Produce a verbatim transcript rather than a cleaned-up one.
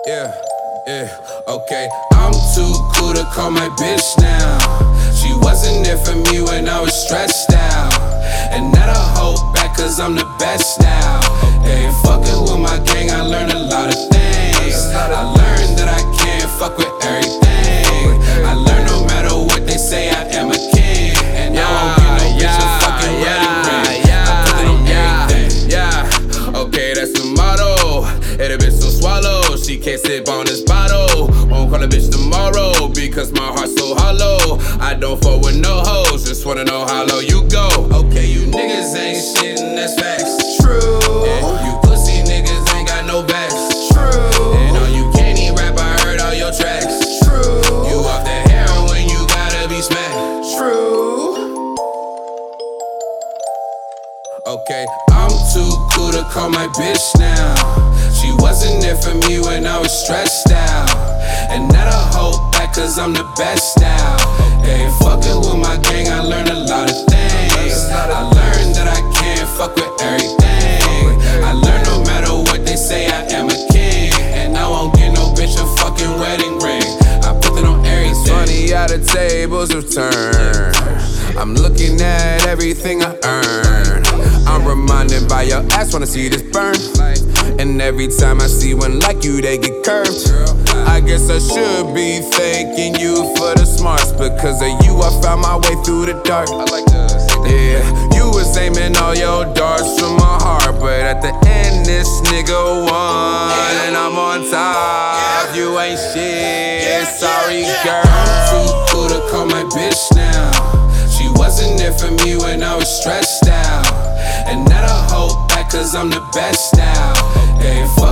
Yeah, yeah, okay. I'm too cool to call my bitch now. She wasn't there for me when I was stressed out. And now I hold back cause I'm the best now. Hey, fucking with my gang, I learned a lot of things. I learned that I can't fuck with everything. I learned no matter what they say, I am a king. And now I don't get no bitch a fucking wedding ring. I put it on everything. Yeah, okay, that's the motto. Hey, the bitch so swallow, she can't sip on this bottle. Won't call a bitch tomorrow because my heart's so hollow. I don't fuck with no hoes, just wanna know how low you go. Okay, you niggas ain't shit and that's facts. True. Yeah, you pussy niggas ain't got no backs. True. And on you can't even rap, I heard all your tracks. True. You off the heroin, you gotta be smacked. True. Okay, I'm too cool to call my bitch now. She wasn't there for me when I was stressed out. And now I hold back cause I'm the best now. Hey, fucking with my gang, I learned a lot of things. I learned that I can't fuck with everything. I learned no matter what they say, I am a king. And I won't get no bitch a fucking wedding ring. I put it on everything. Funny how the tables have turned. I'm looking at everything I earn. I'm reminded by your ass, wanna see this burn. And every time I see one like you, they get curved. I guess I should be thanking you for the smarts. Because of you, I found my way through the dark. Yeah, you was aiming all your darts from my heart. But at the end, this nigga won. And I'm on top, you ain't shit, sorry girl. I'm too cool to call my bitch now. She wasn't there for me when I was stressed out. And now I hold back cause I'm the best now. Hey, fuck